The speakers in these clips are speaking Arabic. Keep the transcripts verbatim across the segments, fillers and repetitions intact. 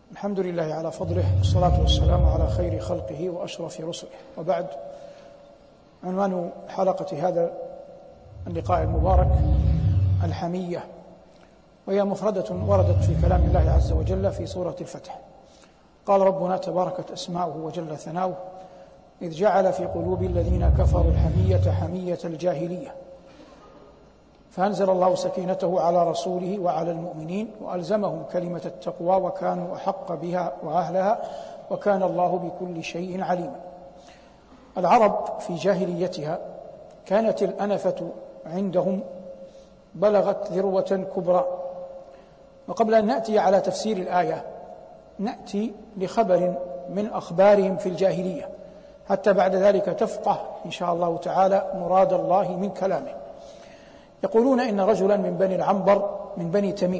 الحمد لله على فضله، والصلاة والسلام على خير خلقه وأشرف رسله، وبعد. عنوان حلقة هذا اللقاء المبارك الحمية، وهي مفردة وردت في كلام الله عز وجل في سورة الفتح. قال ربنا تباركت أسماؤه وجل ثناؤه: إذ جعل في قلوب الذين كفروا الحمية حمية الجاهلية، فأنزل الله سكينته على رسوله وعلى المؤمنين وألزمهم كلمة التقوى وكانوا أحق بها وأهلها وكان الله بكل شيء عليما. العرب في جاهليتها كانت الأنفة عندهم بلغت ذروة كبرى. وقبل أن نأتي على تفسير الآية نأتي لخبر من أخبارهم في الجاهلية، حتى بعد ذلك تفقه إن شاء الله تعالى مراد الله من كلامه. يقولون إن رجلا من بني العنبر من بني تميم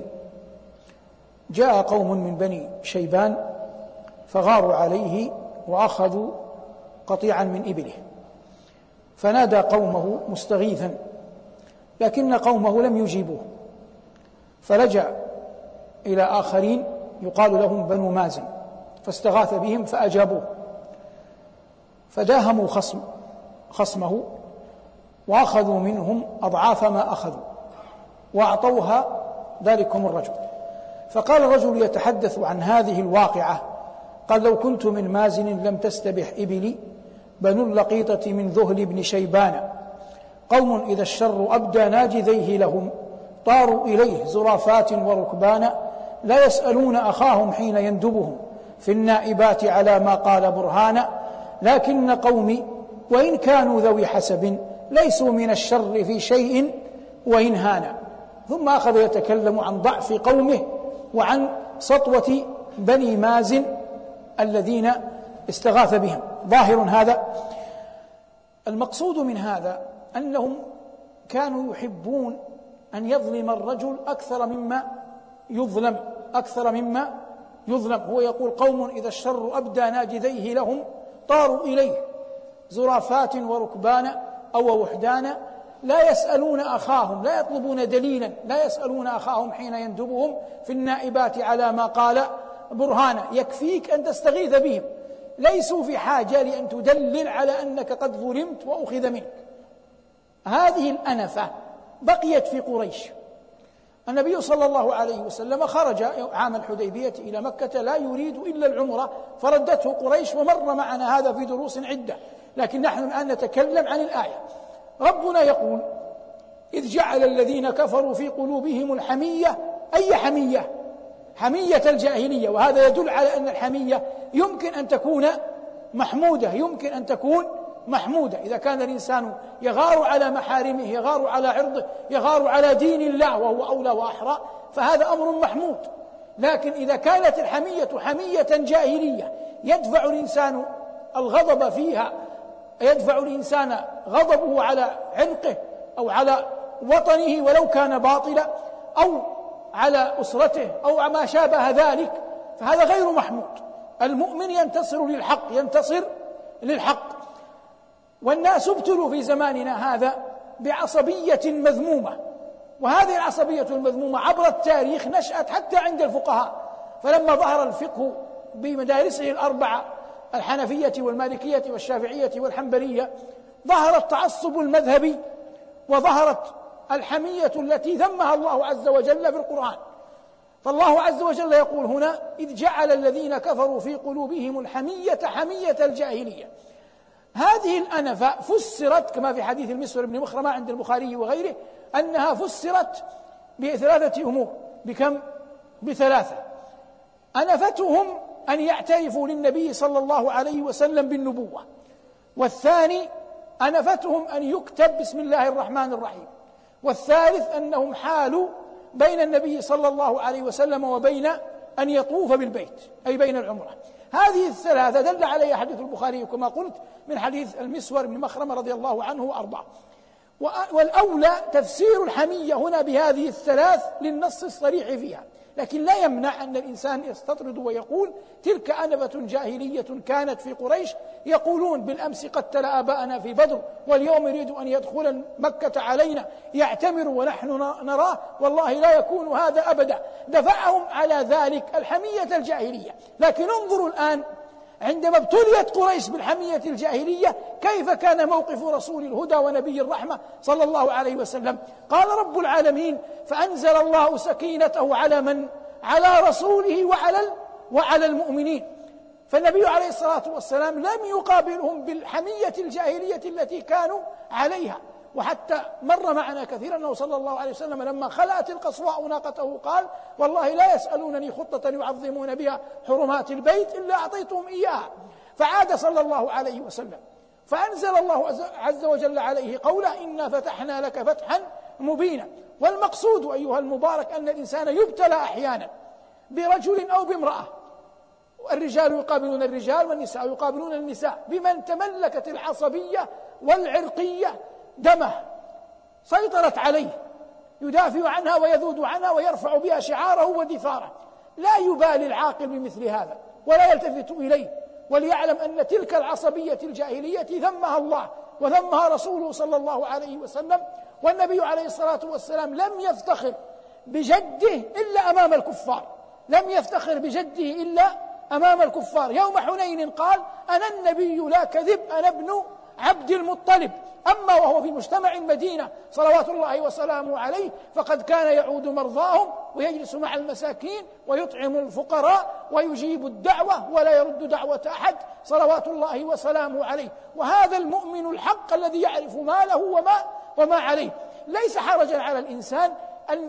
جاء قوم من بني شيبان فغاروا عليه وأخذوا قطيعا من إبله، فنادى قومه مستغيثا، لكن قومه لم يجيبوه، فلجأ إلى آخرين يقال لهم بنو مازن فاستغاث بهم فأجابوه، فداهموا خصم خصمه وأخذوا منهم أضعاف ما أخذوا وأعطوها ذلكم الرجل. فقال الرجل يتحدث عن هذه الواقعة، قال: لو كنت من مازن لم تستبح إبلي، بنو اللقيطة من ذهل بن شيبان، قوم إذا الشر أبدى ناجذيه لهم، طاروا إليه زرافات وركبانا، لا يسألون أخاهم حين يندبهم، في النائبات على ما قال برهانا، لكن قومي وإن كانوا ذوي حسب، ليسوا من الشر في شيء وإن هانا. ثم أخذ يتكلم عن ضعف قومه وعن سطوة بني مازن الذين استغاث بهم. ظاهر هذا. المقصود من هذا أنهم كانوا يحبون أن يظلم الرجل أكثر مما يظلم أكثر مما يظلم هو يقول: قوم إذا الشر أبدى ناجذيه لهم، طاروا إليه زرافات وركبانا أو وحدانا، لا يسألون أخاهم، لا يطلبون دليلا، لا يسألون أخاهم حين يندبهم، في النائبات على ما قال برهانا. يكفيك أن تستغيث بهم، ليسوا في حاجة لأن تدلل على أنك قد ظلمت وأخذ منك. هذه الأنفة بقيت في قريش. النبي صلى الله عليه وسلم خرج عام الحديبية إلى مكة لا يريد إلا العمرة، فردته قريش، ومر معنا هذا في دروس عدة، لكن نحن الآن نتكلم عن الآية. ربنا يقول: إذ جعل الذين كفروا في قلوبهم الحمية. أي حمية؟ حمية الجاهلية. وهذا يدل على أن الحمية يمكن أن تكون محمودة، يمكن أن تكون محمودة إذا كان الإنسان يغار على محارمه، يغار على عرضه، يغار على دين الله وهو أولى وأحرى، فهذا أمر محمود. لكن إذا كانت الحمية حمية جاهلية يدفع الإنسان الغضب فيها، يدفع الإنسان غضبه على عرقه أو على وطنه ولو كان باطلا، أو على أسرته أو ما شابه ذلك، فهذا غير محمود. المؤمن ينتصر للحق، ينتصر للحق. والناس ابتلوا في زماننا هذا بعصبية مذمومة، وهذه العصبية المذمومة عبر التاريخ نشأت حتى عند الفقهاء. فلما ظهر الفقه بمدارسه الأربعة، الحنفية والمالكية والشافعية والحنبلية، ظهر التعصب المذهبي وظهرت الحمية التي ذمها الله عز وجل في القرآن. فالله عز وجل يقول هنا: إذ جعل الذين كفروا في قلوبهم الحمية حمية الجاهلية. هذه الأنفة فسرت كما في حديث المسور بن مخرمة عند البخاري وغيره، أنها فسرت بثلاثة أمور. بكم؟ بثلاثة. أنفتهم أن يعترفوا للنبي صلى الله عليه وسلم بالنبوة، والثاني أنفتهم أن يكتب بسم الله الرحمن الرحيم، والثالث أنهم حالوا بين النبي صلى الله عليه وسلم وبين أن يطوف بالبيت، أي بين العمرة. هذه الثلاثة دل عليها حديث البخاري كما قلت من حديث المسور بن مخرمة رضي الله عنه وأرضاه. والأولى تفسير الحمية هنا بهذه الثلاث للنص الصريح فيها، لكن لا يمنع أن الإنسان يستطرد ويقول تلك أنبة جاهلية كانت في قريش يقولون بالأمس قتل آباءنا في بدر واليوم يريد أن يدخل مكة علينا يعتمر ونحن نراه، والله لا يكون هذا أبدا. دفعهم على ذلك الحمية الجاهلية. لكن انظروا الآن عندما ابتليت قريش بالحمية الجاهلية كيف كان موقف رسول الهدى ونبي الرحمة صلى الله عليه وسلم. قال رب العالمين فأنزل الله سكينته على من؟ على رسوله وعلى وعلى المؤمنين. فالنبي عليه الصلاة والسلام لم يقابلهم بالحمية الجاهلية التي كانوا عليها. وحتى مر معنا كثيرا أنه صلى الله عليه وسلم لما خلأت القصواء ناقته قال والله لا يسألونني خطة يعظمون بها حرمات البيت إلا أعطيتهم إياها. فعاد صلى الله عليه وسلم فأنزل الله عز وجل عليه قوله إنا فتحنا لك فتحا مبينا. والمقصود أيها المبارك أن الإنسان يبتلى أحيانا برجل أو بامرأة، الرجال يقابلون الرجال والنساء يقابلون النساء، بمن تملكت العصبية والعرقية دمه، سيطرت عليه، يدافع عنها ويذود عنها ويرفع بها شعاره ودثاره. لا يبالي العاقل بمثل هذا ولا يلتفت إليه، وليعلم أن تلك العصبية الجاهلية ذمها الله وذمها رسوله صلى الله عليه وسلم. والنبي عليه الصلاة والسلام لم يفتخر بجده إلا أمام الكفار، لم يفتخر بجده إلا أمام الكفار. يوم حنين قال أنا النبي لا كذب أنا ابن عبد المطلب. أما وهو في مجتمع المدينة صلوات الله وسلامه عليه فقد كان يعود مرضاهم ويجلس مع المساكين ويطعم الفقراء ويجيب الدعوة ولا يرد دعوة أحد صلوات الله وسلامه عليه. وهذا المؤمن الحق الذي يعرف ما له وما, وما عليه. ليس حرجا على الإنسان أن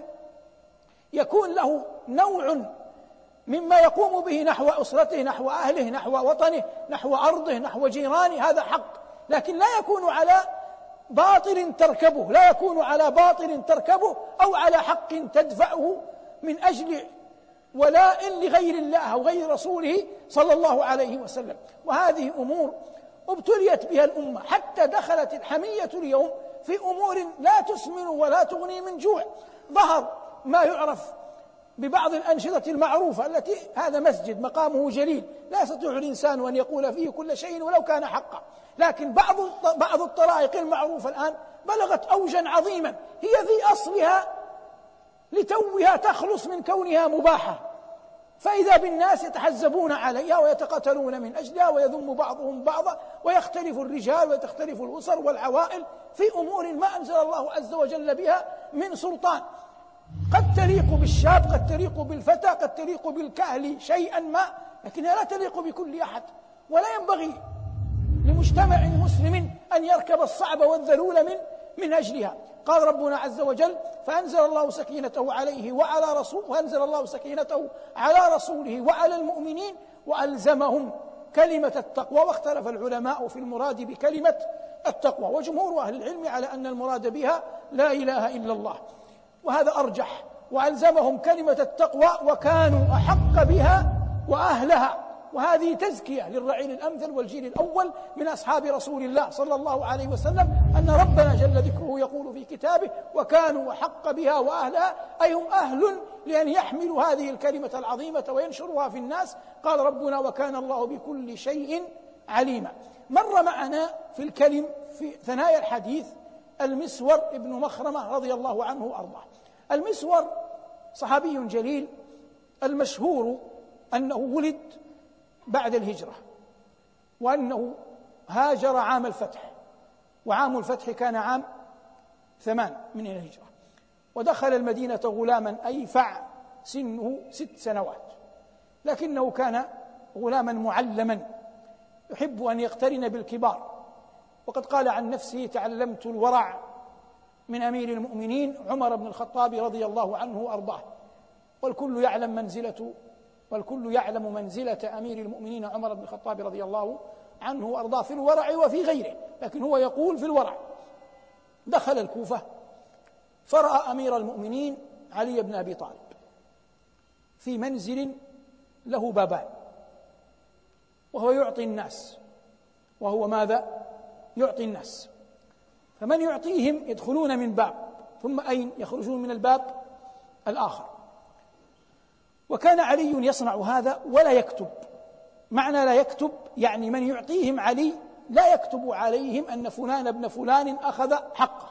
يكون له نوع مما يقوم به نحو أسرته، نحو أهله، نحو وطنه، نحو أرضه، نحو جيرانه، هذا حق، لكن لا يكون على باطل تركبه، لا يكون على باطل تركبه أو على حق تدفعه من أجل ولاء لغير الله أو غير رسوله صلى الله عليه وسلم. وهذه أمور ابتليت بها الأمة حتى دخلت الحمية اليوم في أمور لا تسمن ولا تغني من جوع. ظهر ما يعرف ببعض الأنشطة المعروفة التي هذا مسجد مقامه جليل لا يستطيع الإنسان أن يقول فيه كل شيء ولو كان حقا، لكن بعض بعض الطرائق المعروفة الآن بلغت أوجا عظيما هي في أصلها لتوها تخلص من كونها مباحة، فإذا بالناس يتحزبون عليها ويتقاتلون من أجلها ويذم بعضهم بعضا ويختلف الرجال وتختلف الأسر والعوائل في أمور ما أنزل الله عز وجل بها من سلطان، قد تليق بالشاب، قد تليق بالفتى، قد تليق بالكهل شيئا ما، لكنها لا تليق بكل أحد. ولا ينبغي لمجتمع مسلم أن يركب الصعب والذلول من من أجلها. قال ربنا عز وجل فأنزل الله سكينته عليه وعلى رسول وأنزل الله سكينته على رسوله وعلى المؤمنين وألزمهم كلمة التقوى. واختلف العلماء في المراد بكلمة التقوى، وجمهور أهل العلم على أن المراد بها لا إله إلا الله، وهذا أرجح. وألزمهم كلمة التقوى وكانوا أحق بها وأهلها، وهذه تزكية للرعيل الأمثل والجيل الأول من أصحاب رسول الله صلى الله عليه وسلم، أن ربنا جل ذكره يقول في كتابه وكانوا أحق بها وأهلها، أي هم أهل لأن يحملوا هذه الكلمة العظيمة وينشرها في الناس. قال ربنا وكان الله بكل شيء عليما. مر معنا في الكلم في ثنايا الحديث المسور ابن مخرمة رضي الله عنه وأرضاه. المسور صحابي جليل، المشهور أنه ولد بعد الهجرة وأنه هاجر عام الفتح، وعام الفتح كان عام ثمان من الهجرة، ودخل المدينة غلاما أيفع سنه ست سنوات، لكنه كان غلاما معلما يحب أن يقترن بالكبار، وقد قال عن نفسه تعلمت الورع من أمير المؤمنين عمر بن الخطاب رضي الله عنه وأرضاه. والكل يعلم منزلة والكل يعلم منزلة أمير المؤمنين عمر بن الخطاب رضي الله عنه وأرضاه في الورع وفي غيره، لكن هو يقول في الورع. دخل الكوفة فرأى أمير المؤمنين علي بن أبي طالب في منزل له بابان، وهو يعطي الناس، وهو ماذا؟ يعطي الناس، فمن يعطيهم يدخلون من باب ثم أين؟ يخرجون من الباب الآخر. وكان علي يصنع هذا ولا يكتب. معنى لا يكتب يعني من يعطيهم علي لا يكتب عليهم أن فلان ابن فلان أخذ حقه.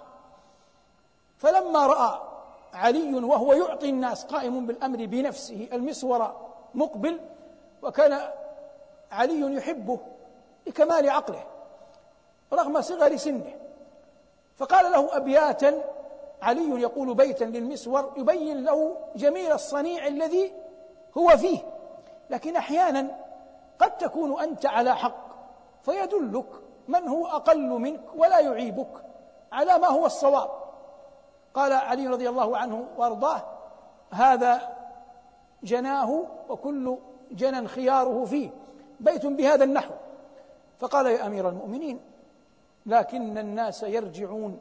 فلما رأى علي وهو يعطي الناس قائم بالأمر بنفسه المسور مقبل، وكان علي يحبه لكمال عقله رغم صغر سنه، فقال له أبياتا، علي يقول بيتا للمسور يبين له جميل الصنيع الذي هو فيه، لكن أحيانا قد تكون أنت على حق فيدلك من هو أقل منك ولا يعيبك على ما هو الصواب. قال علي رضي الله عنه وارضاه: هذا جناه وكل جنى خياره فيه، بيت بهذا النحو. فقال: يا أمير المؤمنين لكن الناس يرجعون.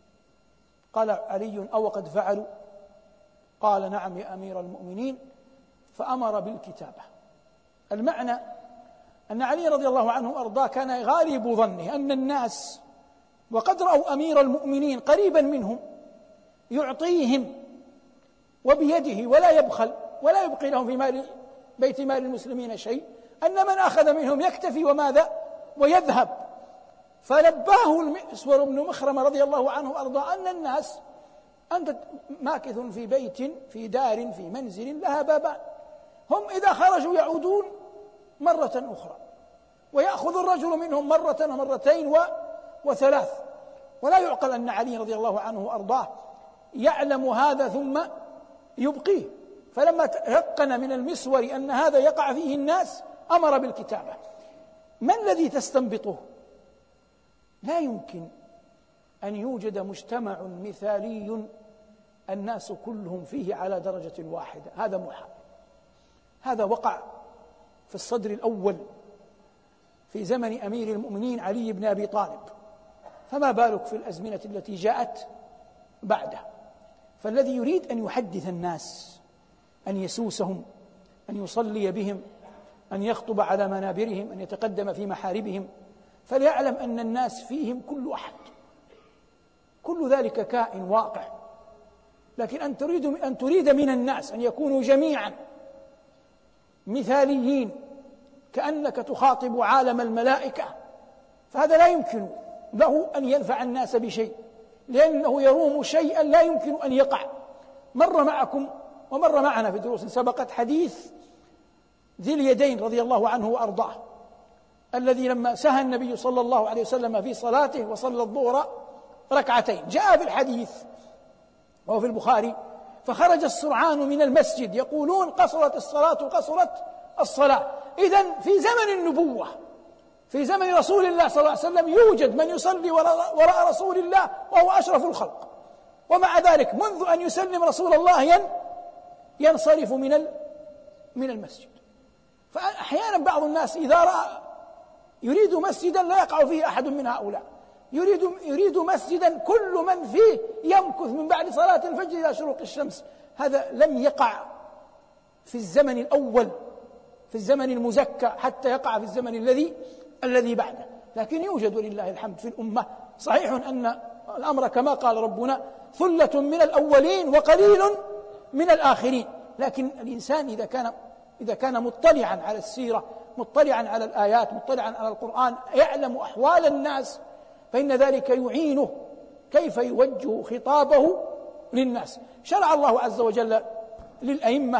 قال علي: أو قد فعلوا؟ قال: نعم يا أمير المؤمنين. فأمر بالكتابة. المعنى أن علي رضي الله عنه وأرضاه كان غالب ظنه أن الناس وقد رأوا أمير المؤمنين قريبا منهم يعطيهم وبيده ولا يبخل ولا يبقي لهم في مال بيت مال المسلمين شيء، أن من أخذ منهم يكتفي وماذا ويذهب. فنباه المسور بن مخرمة رضي الله عنه وأرضاه أن الناس أنت ماكث في بيت في دار في منزل لها بابان، هم إذا خرجوا يعودون مرة أخرى، ويأخذ الرجل منهم مرة ومرتين وثلاث. ولا يعقل أن علي رضي الله عنه وأرضاه يعلم هذا ثم يبقيه. فلما تيقن من المسور أن هذا يقع فيه الناس أمر بالكتابة. ما الذي تستنبطه؟ لا يمكن أن يوجد مجتمع مثالي الناس كلهم فيه على درجة واحدة، هذا محال. هذا وقع في الصدر الأول في زمن أمير المؤمنين علي بن أبي طالب، فما بالك في الأزمنة التي جاءت بعده. فالذي يريد أن يحدث الناس، أن يسوسهم، أن يصلي بهم، أن يخطب على منابرهم، أن يتقدم في محاربهم، فليعلم أن الناس فيهم كل أحد، كل ذلك كائن واقع. لكن أن تريد أن تريد من الناس أن يكونوا جميعا مثاليين كأنك تخاطب عالم الملائكة، فهذا لا يمكن له أن ينفع الناس بشيء، لأنه يروم شيئا لا يمكن أن يقع. مر معكم ومر معنا في دروس سبقت حديث ذي اليدين رضي الله عنه وأرضاه، الذي لما سهى النبي صلى الله عليه وسلم في صلاته وصلى الظهر ركعتين، جاء في الحديث وهو في البخاري: فخرج السرعان من المسجد يقولون قصرت الصلاة قصرت الصلاة. إذن في زمن النبوة، في زمن رسول الله صلى الله عليه وسلم، يوجد من يصلي وراء رسول الله وهو أشرف الخلق، ومع ذلك منذ أن يسلم رسول الله ينصرف من من المسجد. فأحيانا بعض الناس إذا رأى يريد مسجدا لا يقع فيه أحد من هؤلاء، يريد يريد مسجدا كل من فيه يمكث من بعد صلاة الفجر إلى شروق الشمس. هذا لم يقع في الزمن الأول، في الزمن المزكى، حتى يقع في الزمن الذي الذي بعده. لكن يوجد ولله الحمد في الأمة. صحيح أن الأمر كما قال ربنا: ثلة من الأولين وقليل من الآخرين. لكن الإنسان إذا كان إذا كان مطلعا على السيرة، مطلعا على الآيات، مطلعا على القرآن، يعلم أحوال الناس، فإن ذلك يعينه كيف يوجه خطابه للناس. شرع الله عز وجل للأئمة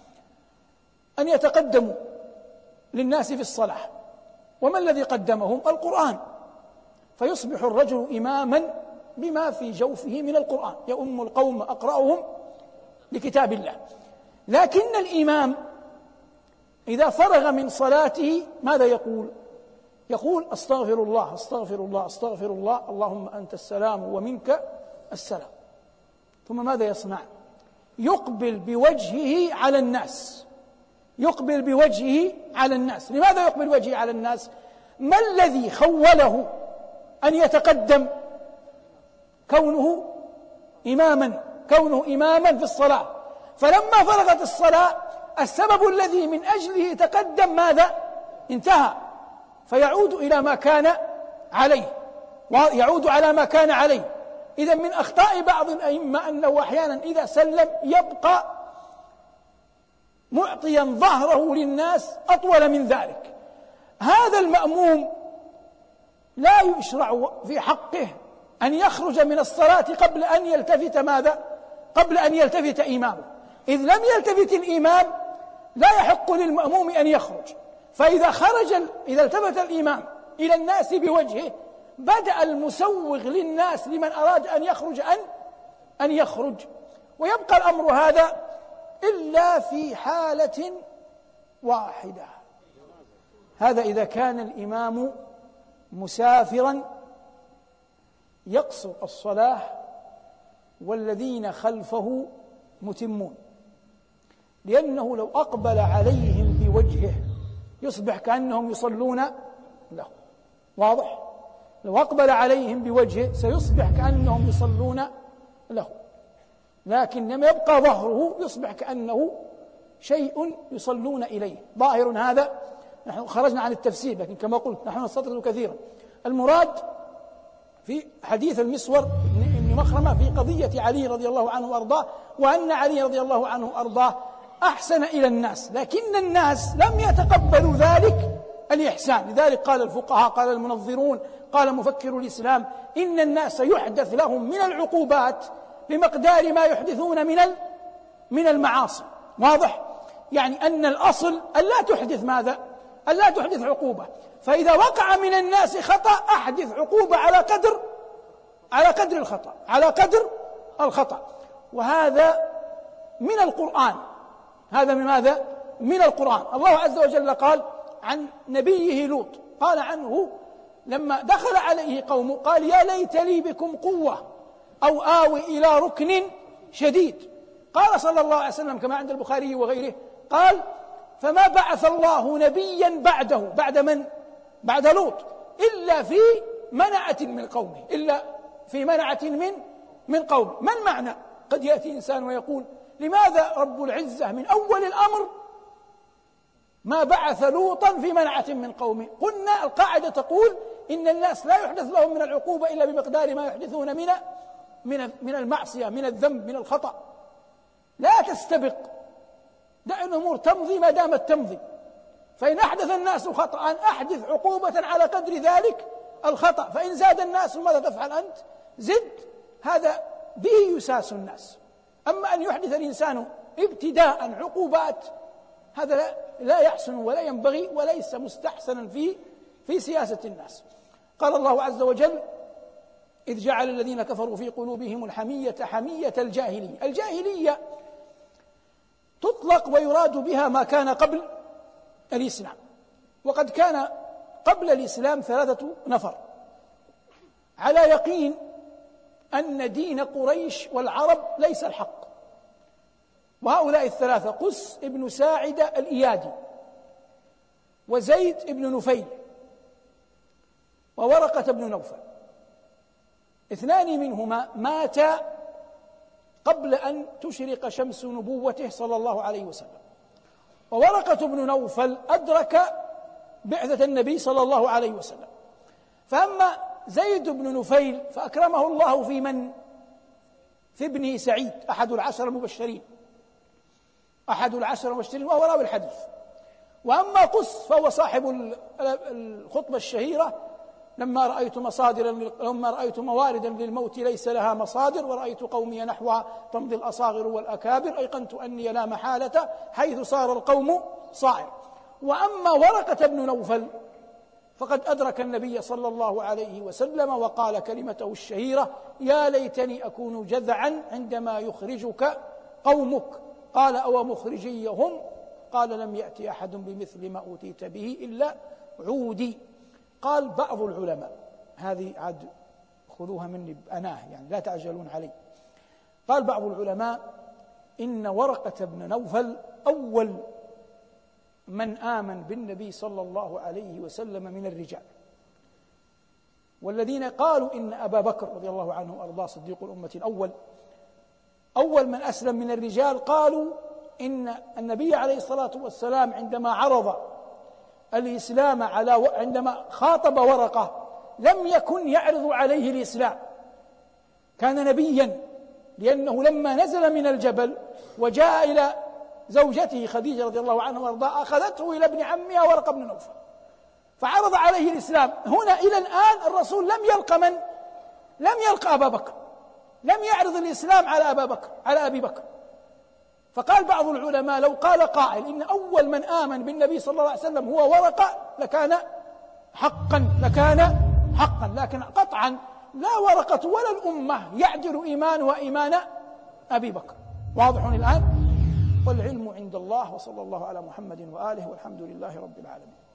أن يتقدموا للناس في الصلاة، وما الذي قدمهم؟ القرآن، فيصبح الرجل إماما بما في جوفه من القرآن، يؤم القوم أقرأهم لكتاب الله. لكن الإمام إذا فرغ من صلاته ماذا يقول؟ يقول: أستغفر الله أستغفر الله أستغفر الله اللهم أنت السلام ومنك السلام. ثم ماذا يصنع؟ يقبل بوجهه على الناس، يقبل بوجهه على الناس. لماذا يقبل وجهه على الناس؟ ما الذي خوله أن يتقدم؟ كونه إماما، كونه إماما في الصلاة. فلما فرغت الصلاة السبب الذي من أجله تقدم ماذا؟ انتهى، فيعود إلى ما كان عليه، ويعود على ما كان عليه. إذن من أخطاء بعض الأئمة أنه أحيانا إذا سلم يبقى معطيا ظهره للناس أطول من ذلك. هذا المأموم لا يشرع في حقه أن يخرج من الصلاة قبل أن يلتفت ماذا؟ قبل أن يلتفت إمامه، إذ لم يلتفت الإمام لا يحق للمأموم أن يخرج. فإذا خرج إذا التفت الإمام إلى الناس بوجهه بدأ المسوغ للناس لمن أراد أن يخرج أن أن يخرج. ويبقى الأمر هذا إلا في حالة واحدة، هذا إذا كان الإمام مسافرا يقصر الصلاة والذين خلفه متمون، لأنه لو أقبل عليهم بوجهه يصبح كأنهم يصلون له. واضح؟ لو أقبل عليهم بوجهه سيصبح كأنهم يصلون له، لكن لما يبقى ظهره يصبح كأنه شيء يصلون إليه. ظاهر هذا، نحن خرجنا عن التفسير لكن كما قلت نحن نستطرد كثيرا. المراد في حديث المسور بن مخرمة في قضية علي رضي الله عنه وأرضاه، وأن علي رضي الله عنه وأرضاه أحسن إلى الناس، لكن الناس لم يتقبلوا ذلك الإحسان. لذلك قال الفقهاء، قال المنظرون، قال مفكر الإسلام: إن الناس يحدث لهم من العقوبات بمقدار ما يحدثون من من المعاصي. واضح؟ يعني أن الأصل أن لا تحدث ماذا؟ أن لا تحدث عقوبة، فإذا وقع من الناس خطأ أحدث عقوبة على قدر على قدر الخطأ على قدر الخطأ. وهذا من القرآن، هذا من ماذا؟ من القرآن. الله عز وجل قال عن نبيه لوط، قال عنه لما دخل عليه قومه قال: يا ليت لي بكم قوة أو آوي إلى ركن شديد. قال صلى الله عليه وسلم كما عند البخاري وغيره، قال: فما بعث الله نبيا بعده، بعد من؟ بعد لوط، إلا في منعة من قومه، إلا في منعة من من قومه. ما المعنى؟ قد يأتي إنسان ويقول: لماذا رب العزة من أول الأمر ما بعث لوطا في منعة من قومه؟ قلنا القاعدة تقول إن الناس لا يحدث لهم من العقوبة إلا بمقدار ما يحدثون من من من المعصية، من الذنب، من الخطأ. لا تستبق، دع الأمور تمضي ما دامت تمضي. فإن أحدث الناس خطأ أحدث عقوبة على قدر ذلك الخطأ، فإن زاد الناس ماذا تفعل أنت؟ زد. هذا به يساس الناس. أما أن يحدث الإنسان ابتداء عقوبات هذا لا, لا يحسن ولا ينبغي وليس مستحسنا في في سياسة الناس. قال الله عز وجل: إذ جعل الذين كفروا في قلوبهم الحمية حمية الجاهلية. الجاهلية تطلق ويراد بها ما كان قبل الإسلام، وقد كان قبل الإسلام ثلاثة نفر على يقين أن دين قريش والعرب ليس الحق، وهؤلاء الثلاثة: قس ابن ساعدة الإيادي، وزيد ابن نفيل، وورقة بن نوفل. اثنان منهما ماتا قبل أن تشرق شمس نبوته صلى الله عليه وسلم، وورقة بن نوفل أدرك بعثة النبي صلى الله عليه وسلم. فأما زيد بن نفيل فأكرمه الله في من؟ في ابنه سعيد أحد العشر المبشرين أحد العشر المبشرين وهو راوي الحديث. وأما قس فهو صاحب الخطبة الشهيرة: لما رأيت مصادر لما رأيت مواردا للموت ليس لها مصادر، ورأيت قومي نحوها تمضي الأصاغر والأكابر، أيقنت أني لا محالة حيث صار القوم صائر. وأما ورقة بن نوفل فقد أدرك النبي صلى الله عليه وسلم وقال كلمته الشهيرة: يا ليتني أكون جذعا عندما يخرجك قومك. قال: أو مخرجيهم؟ قال: لم يأتي أحد بمثل ما أوتيت به إلا عودي. قال بعض العلماء، هذه عاد خذوها مني بأناه يعني لا تعجلون علي، قال بعض العلماء إن ورقة بن نوفل أول من آمن بالنبي صلى الله عليه وسلم من الرجال، والذين قالوا إن أبا بكر رضي الله عنه وأرضاه صديق الأمة الأول أول من أسلم من الرجال، قالوا إن النبي عليه الصلاة والسلام عندما عرض الإسلام على عندما خاطب ورقة لم يكن يعرض عليه الإسلام، كان نبيا، لأنه لما نزل من الجبل وجاء إلى زوجته خديجة رضي الله عنها وارضاها أخذته إلى ابن عمها ورقة بن نوفل فعرض عليه الإسلام. هنا إلى الآن الرسول لم يلقى من؟ لم يلقى أبا بكر، لم يعرض الإسلام على أبا بكر على أبي بكر. فقال بعض العلماء لو قال قائل إن أول من آمن بالنبي صلى الله عليه وسلم هو ورقة لكان حقا لكان حقا لكن قطعا لا ورقة ولا الأمة يعدل إيمانها إيمان أبي بكر. واضح الآن؟ والعلم عند الله، وصلى الله على محمد وآله، والحمد لله رب العالمين.